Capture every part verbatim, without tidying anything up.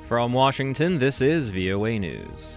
From Washington, this is V O A News.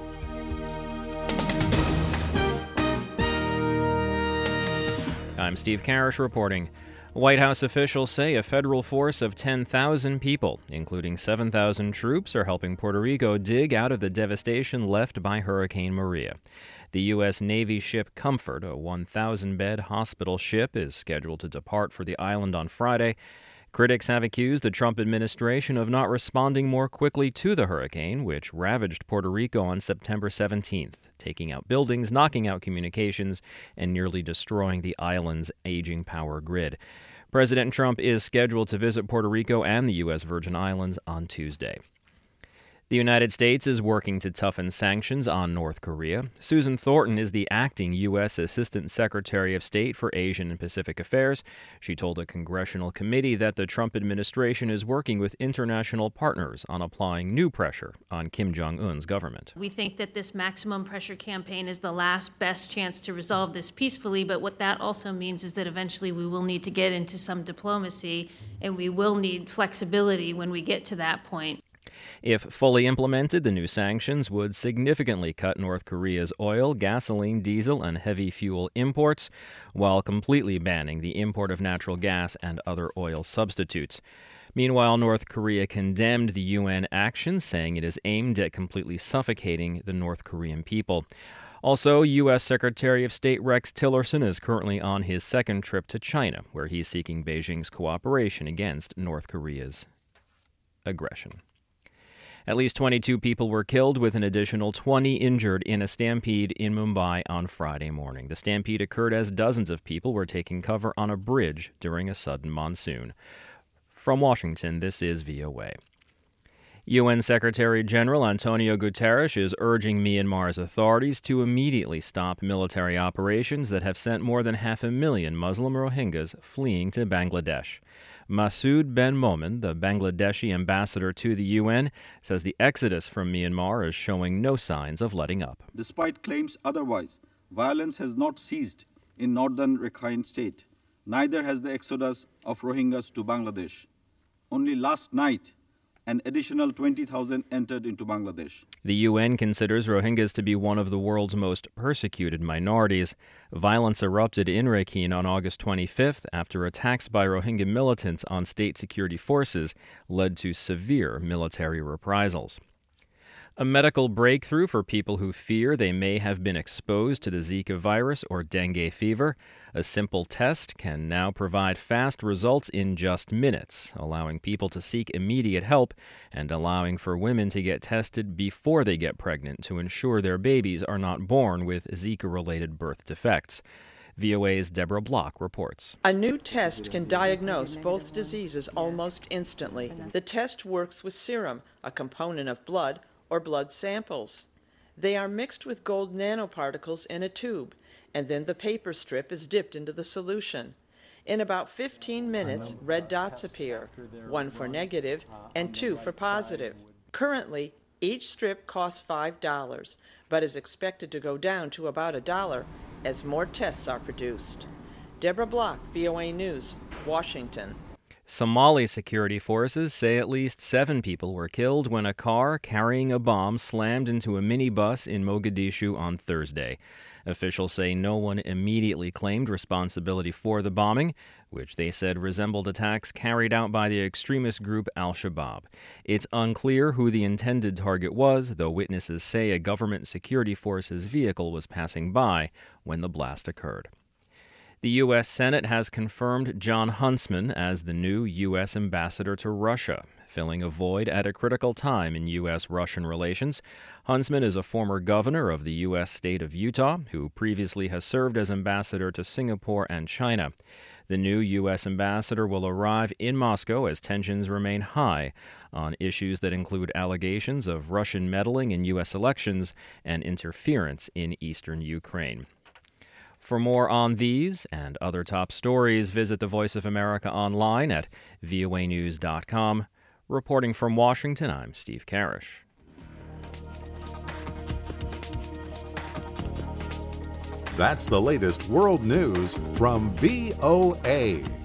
I'm Steve Karish reporting. White House officials say a federal force of ten thousand people, including seven thousand troops, are helping Puerto Rico dig out of the devastation left by Hurricane Maria. The U S Navy ship Comfort, a one thousand bed hospital ship, is scheduled to depart for the island on Friday. Critics have accused the Trump administration of not responding more quickly to the hurricane, which ravaged Puerto Rico on September seventeenth, taking out buildings, knocking out communications, and nearly destroying the island's aging power grid. President Trump is scheduled to visit Puerto Rico and the U S Virgin Islands on Tuesday. The United States is working to toughen sanctions on North Korea. Susan Thornton is the acting U S Assistant Secretary of State for Asian and Pacific Affairs. She told a congressional committee that the Trump administration is working with international partners on applying new pressure on Kim Jong-un's government. We think that this maximum pressure campaign is the last best chance to resolve this peacefully, but what that also means is that eventually we will need to get into some diplomacy, and we will need flexibility when we get to that point. If fully implemented, the new sanctions would significantly cut North Korea's oil, gasoline, diesel, and heavy fuel imports, while completely banning the import of natural gas and other oil substitutes. Meanwhile, North Korea condemned the U N action, saying it is aimed at completely suffocating the North Korean people. Also, U S Secretary of State Rex Tillerson is currently on his second trip to China, where he's seeking Beijing's cooperation against North Korea's aggression. At least twenty-two people were killed, with an additional twenty injured in a stampede in Mumbai on Friday morning. The stampede occurred as dozens of people were taking cover on a bridge during a sudden monsoon. From Washington, this is V O A. U N Secretary General Antonio Guterres is urging Myanmar's authorities to immediately stop military operations that have sent more than half a million Muslim Rohingyas fleeing to Bangladesh. Masood Ben Momen, the Bangladeshi ambassador to the U N, says the exodus from Myanmar is showing no signs of letting up. Despite claims otherwise, violence has not ceased in northern Rakhine State. Neither has the exodus of Rohingyas to Bangladesh. Only last night, an additional twenty thousand entered into Bangladesh. The U N considers Rohingyas to be one of the world's most persecuted minorities. Violence erupted in Rakhine on August twenty-fifth after attacks by Rohingya militants on state security forces led to severe military reprisals. A medical breakthrough for people who fear they may have been exposed to the Zika virus or dengue fever. A simple test can now provide fast results in just minutes, allowing people to seek immediate help and allowing for women to get tested before they get pregnant to ensure their babies are not born with Zika-related birth defects. V O A's Deborah Block reports. A new test can diagnose both diseases almost instantly. The test works with serum, a component of blood, or blood samples. They are mixed with gold nanoparticles in a tube, and then the paper strip is dipped into the solution. In about fifteen minutes, red dots appear, one for negative and two for positive. Currently, each strip costs five dollars, but is expected to go down to about a dollar as more tests are produced. Deborah Block, V O A News, Washington. Somali security forces say at least seven people were killed when a car carrying a bomb slammed into a minibus in Mogadishu on Thursday. Officials say no one immediately claimed responsibility for the bombing, which they said resembled attacks carried out by the extremist group Al-Shabaab. It's unclear who the intended target was, though witnesses say a government security force's vehicle was passing by when the blast occurred. The U S Senate has confirmed Jon Huntsman as the new U S ambassador to Russia, filling a void at a critical time in U S Russian relations. Huntsman is a former governor of the U S state of Utah, who previously has served as ambassador to Singapore and China. The new U S ambassador will arrive in Moscow as tensions remain high on issues that include allegations of Russian meddling in U S elections and interference in eastern Ukraine. For more on these and other top stories, visit the Voice of America online at V O A news dot com. Reporting from Washington, I'm Steve Karish. That's the latest world news from V O A.